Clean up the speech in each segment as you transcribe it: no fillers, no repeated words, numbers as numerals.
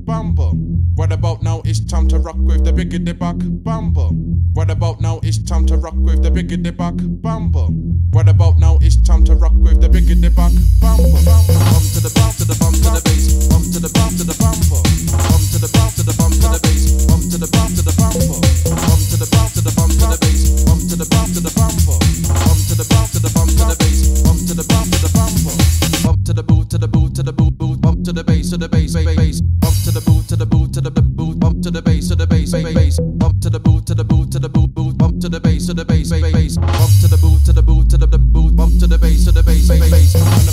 bumble. What about now? It's time to rock with the biggity buck bumble. What about now? It's time to rock with the biggity buck bumble. What about now? It's time to rock with the biggity buck bumble. Bum to the bum to the bum to the bass. Bum to the bum to the bumble. Bum to the bum to the bum to the bass. Bum to the bum to the bumble. Bum to the bum to the bum to the bass. Bum to the bum to the bumble. Bum to the bum to the bum to the bass. Bum to the bum to the bumble. Bump to the boot to the boot to the boot boot. Bump to the bass to the bass bass. Bump to the boot to the boot to the boot. Bump to the bass to the bass bass. Bump to the boot to the boot to the boot boot. Bump to the bass to the bass bass. Bump to the boot to the boot to the boot. Bump to the bass to the bass bass.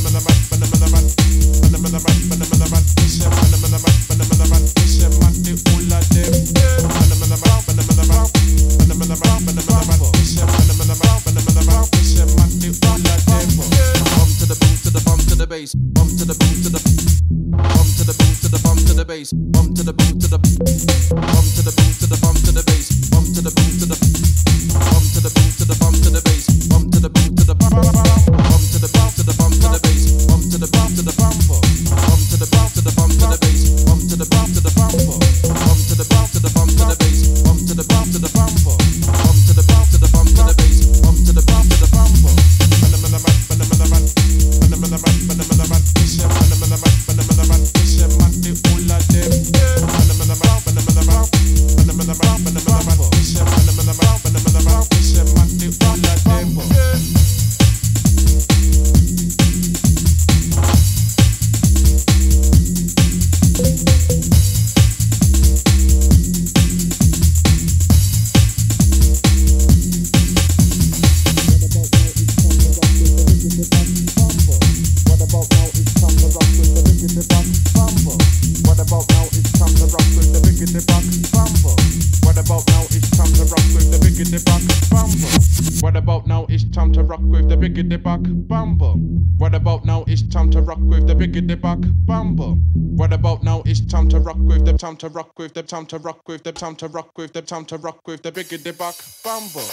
Bass, bump to the boot to the bump to the boot to the bump to the bass, bump to the boot to the bump to the boot to the bump to the bass, bump to the boot to the bump to the boot to the bump to the bass, bump to the boot to the bump to the bump to the bump to the bass, bump to the bump to the bump to the bump to the bump to the bass, bump to the bump to the bump to the bump to the bump to the bass, bump to the bump to the bump to the bump to the bump to the bass, bump to the bump to the bump. What about now? It's time to rock with the biggity buck bumble. What about now? It's time to rock with the biggity buck bumble. What about now? It's time to rock with the time to rock with the time to rock with the time to rock with the time to rock with the biggity buck bumble.